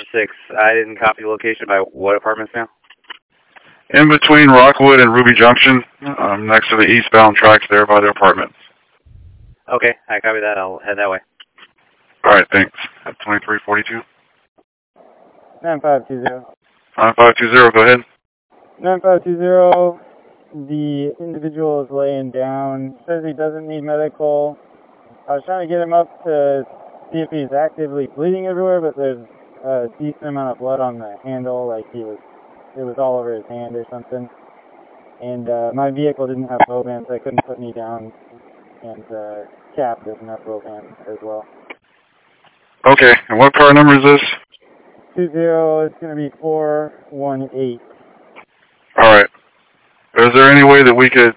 6. I didn't copy the location by what apartments now? In between Rockwood and Ruby Junction, next to the eastbound tracks there by the apartments. Okay, I copy that. I'll head that way. All right, thanks. At 2342. 9520. 9520, go ahead. 9520, the individual is laying down, says he doesn't need medical. I was trying to get him up to see if he's actively bleeding everywhere, but there's a decent amount of blood on the handle, like it was all over his hand or something. And my vehicle didn't have Boban, so I couldn't put me down, and Cap doesn't have Boban as well. Okay, and what car number is this? 20, it's going to be 418. All right. Is there any way that we could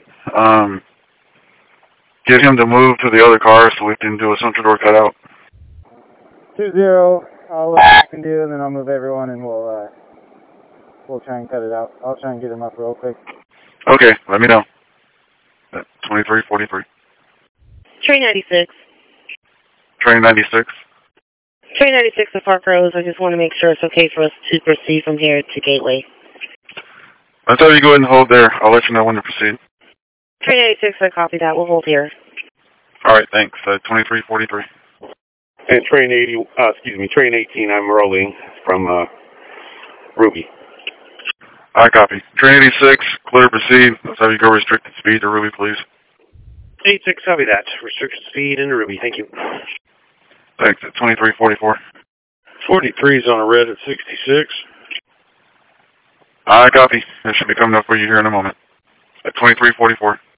get him to move to the other car so we can do a central door cutout? 20, I'll look what I can do, and then I'll move everyone, and we'll try and cut it out. I'll try and get him up real quick. Okay, let me know. 2343. Train 96. Train 96. Train 96 to Park Rose. I just want to make sure it's okay for us to proceed from here to Gateway. Let's have you go ahead and hold there. I'll let you know when to proceed. Train 96, I copy that. We'll hold here. All right, thanks. 2343. And train 18, I'm rolling from Ruby. I copy. Train 86, clear to proceed. Let's have you go restricted speed to Ruby, please. 86, copy that. Restricted speed into Ruby, thank you. Thanks. At 2344. 43 is on a red at 66. I copy. That should be coming up for you here in a moment. At 2344.